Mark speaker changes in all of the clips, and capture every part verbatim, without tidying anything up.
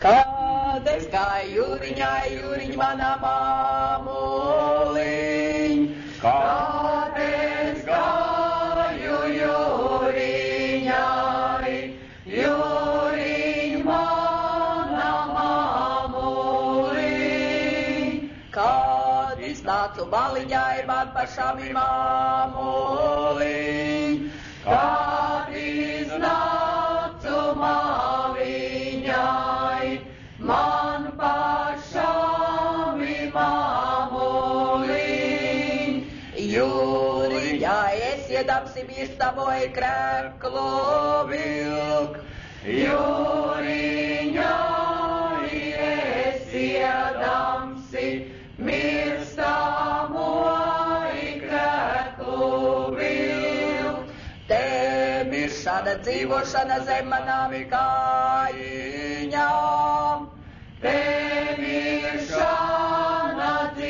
Speaker 1: Kad es gāju jūriņai, jūriņ manā māmuliņ, kad es gāju jūriņai, jūriņ manā māmuliņ, kad iznācu maliņai, man pašam ir māmuliņ, kad iznācu maliņai, man pašam ir māmuliņ, jūriņai es iedamsi mirstavoju kreklu vilk, jūriņai es iedamsi mirstavoju kreklu vilk, te miršana dzīvošana zem manām kājām. Te miršana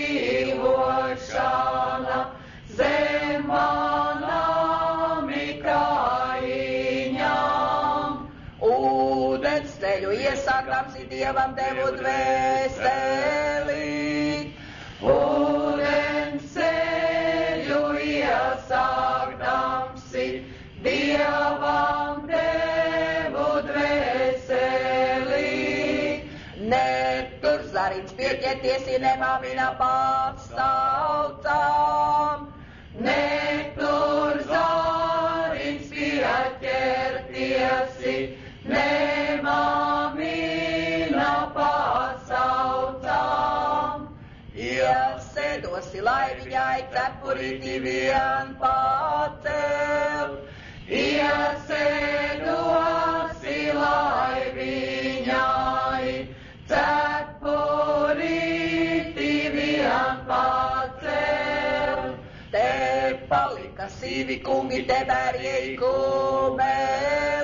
Speaker 1: dzīvošana zem manām kājām. Ūdens ceļu iesākams ir Dievam devu dvēseli. Ūdens ceļu iesākams ir Dievam devu dvēseli. Netur zariņš pieķerties, ir nemāmina pārstāvtām. Netur zariņš pieķerties, ir nemāmina pārstāvtām. Iesēdosi laiviņai, cepurīti vien pacel. Iesēdosi laiviņai, cepurīti vien pacel. Te palika sīvi kungi, te bērjei kumē.